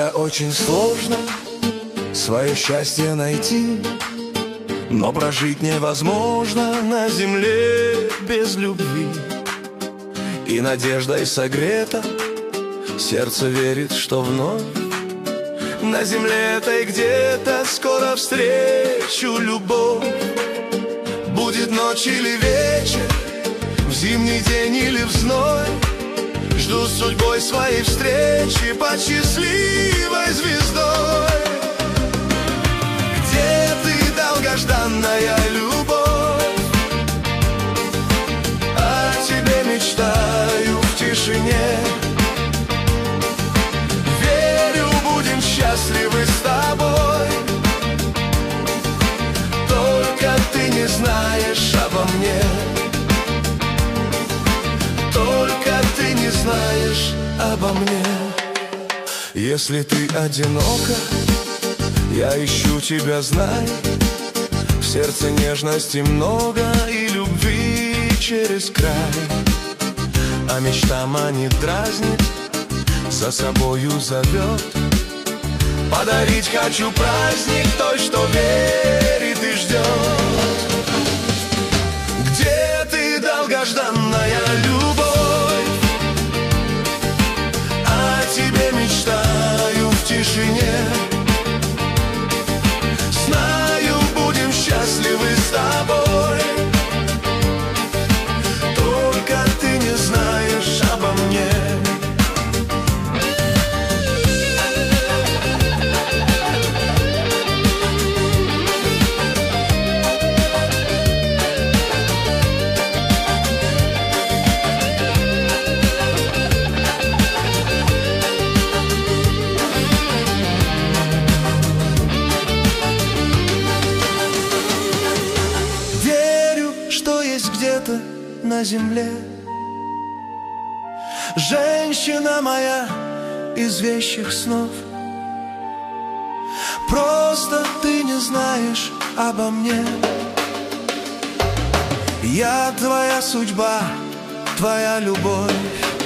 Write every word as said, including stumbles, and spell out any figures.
Иногда очень сложно свое счастье найти, но прожить невозможно на земле без любви. И надеждой согрето сердце верит, что вновь на земле этой где-то скоро встречу любовь. Будет ночь или вечер, в зимний день или в зной, жду с судьбой своей встречи под счастливой звездой. Где ты, долгожданная любовь? О тебе мечтаю в тишине. Верю, будем счастливы с тобой. Только ты не знаешь обо мне. Только ты не знаешь обо мне. Если ты одинока, я ищу тебя, знай. В сердце нежности много и любви через край. А мечта манит, дразнит, за собою зовет. Подарить хочу праздник той, что верит и ждет. Где ты, долгожданная любовь? О тебе мечтаю в тишине. Знаю, будем счастливы с тобой. Только ты не знаешь обо мне. Где-то на земле женщина моя из вещих снов. Просто ты не знаешь обо мне. Я твоя судьба, твоя любовь.